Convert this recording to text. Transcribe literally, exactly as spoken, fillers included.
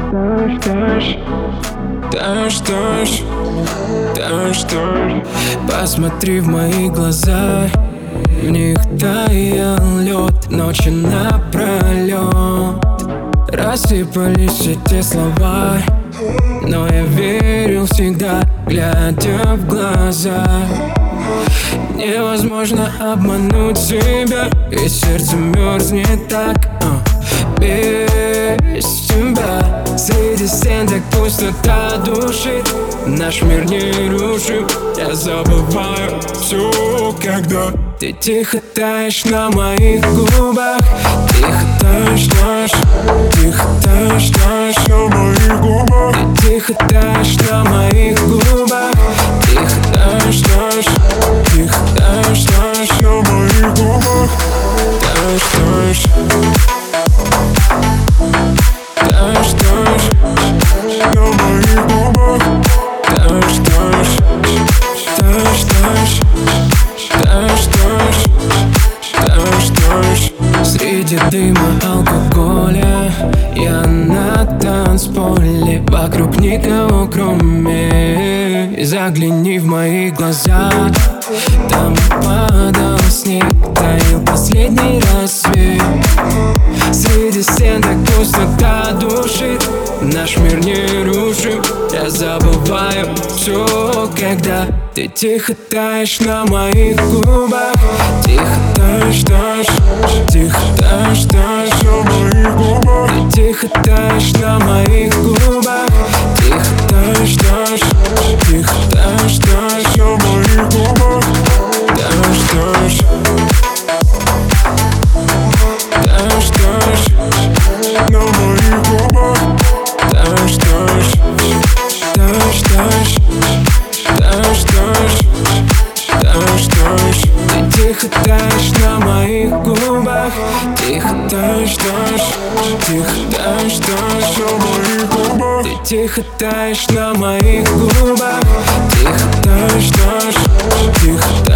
Таешь, таешь, таешь, таешь, таешь, таешь. Посмотри в мои глаза, в них таял лед ночи напролет. Рассыпались эти слова, но я верил всегда, глядя в глаза. Невозможно обмануть себя, и сердце мерзнет так, а, без тебя. Среди стен так пустота душит, наш мир не рушим. Я забываю все, когда ты тихо таешь на моих губах. Тихо таешь, таешь, тихо таешь, таешь на моих губах. Ты тихо таешь на моих губах. Тихо таешь, таешь, тихо таешь, таешь на моих губах. Таешь, таешь, таешь, таешь на моих губах. Таешь, таешь, таешь, таешь, таешь, таешь, таешь, таешь. Среди дыма алкоголя я на танцполе, вокруг никого кроме. Загляни в мои глаза, там падал снег, таял последний рассвет. Среди стен так пустота душит, наш мир не рушим. Я забываю все, когда ты тихо таешь на моих губах. Тихо таешь, таешь, тихо таешь, таешь на моих губах. Ты тихо таешь на моих губах. Тихо таешь, таешь, тихо таешь, таешь на моих губах. Таешь, таешь, таешь, таешь на моих губах. Таешь, таешь, таешь, таешь, таешь, таешь, таешь, таешь. Ты тихо таешь на моих губах. Тихо таешь, таешь, тихо таешь, таешь на моих губах. Ты тихо таешь на моих губах. Тихо таешь, таешь, тихо